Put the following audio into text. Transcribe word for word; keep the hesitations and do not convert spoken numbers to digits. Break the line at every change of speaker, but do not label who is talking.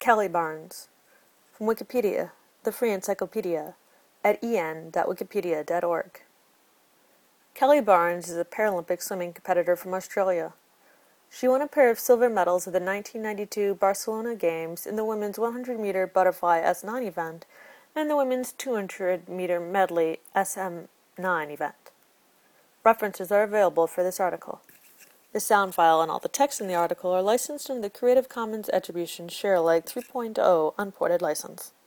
Kelly Barnes. From Wikipedia, the free encyclopedia, at en dot wikipedia dot org. Kelly Barnes is a Paralympic swimming competitor from Australia. She won a pair of silver medals at the nineteen ninety-two Barcelona Games in the women's one hundred meter butterfly S nine event and the women's two hundred meter medley S M nine event. References are available for this article. The sound file and all the text in the article are licensed under the Creative Commons Attribution Share Alike three point oh Unported license.